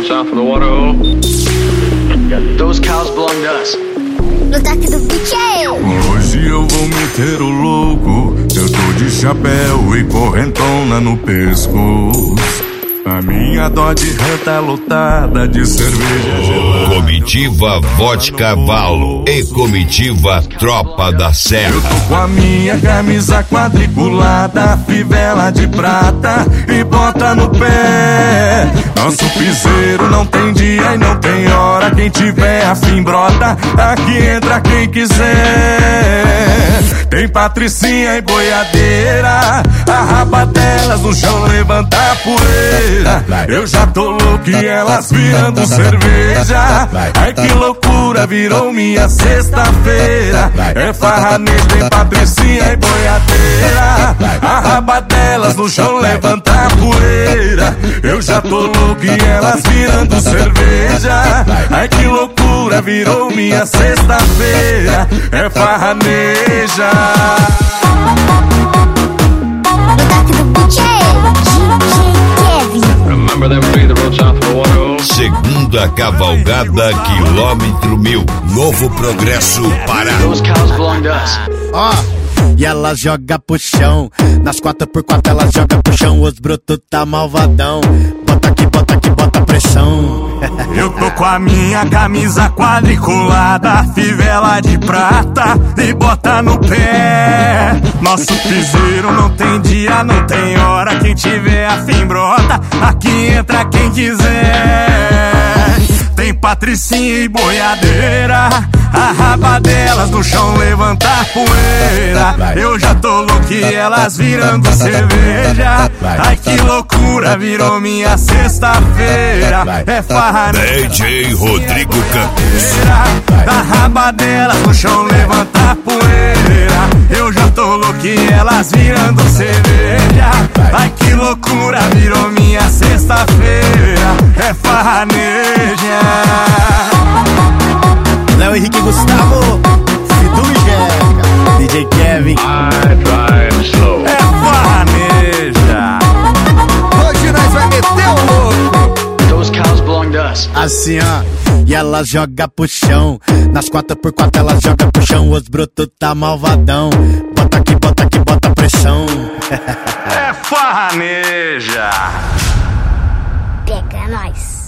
south of the waterhole. Those cows belong to us. No toque do bicheiro. Hoje eu vou meter o louco. Eu tô de chapéu e correntona no pescoço. A minha Dodge Ram tá lotada de cerveja gelada. Comitiva Vodka Valo e comitiva Tropa da Serra. Eu tô com a minha camisa quadriculada, fivela de prata e bota no pé. Nosso piseiro não tem dia e não tem hora. Quem tiver afim brota, aqui entra quem quiser. Tem patricinha e boiadeira, a raba delas no chão levanta a poeira. Eu já tô louco e elas virando cerveja. Ai que loucura, virou minha sexta-feira. É farranejo, tem patricinha e boiadeira, a raba delas no chão levanta a poeira. Eu já tô louco e elas virando cerveja. Ai que loucura, virou minha sexta-feira. É farraneja. Remember them being the road south of the waterhole. Segunda cavalgada, quilômetro 1000. Novo Progresso, Pará. Those cows belong to us. Ó, e ela joga pro chão. Nas 4x4 ela joga pro chão. Os brutos tá malvadão. Bota que bota pressão. Eu tô com a minha camisa quadriculada, fivela de prata e bota no pé. Nosso piseiro não tem dia, não tem hora. Quem tiver afim brota, aqui entra quem quiser. Tem patricinha e boiadeira, a raba delas no chão levanta a poeira. Eu já tô louco e elas virando cerveja. Ai que loucura, virou minha sexta-feira. É farra DJ Rodrigo Campos. da raba delas no chão levanta a poeira. Eu já tô louco e elas virando cerveja. Ai que loucura, virou minha sexta-feira. É farraneja. Léo Henrique Gustavo, Fidu e Jeca, DJ Kevin. I drive slow. É farraneja. Hoje nós vai meter o louco. Those cows belong to us. Assim, ó, e ela joga pro chão. Nas 4x4 ela joga pro chão. Os brutos tá malvadão. Bota que bota pressão. É farraneja. Pega nós.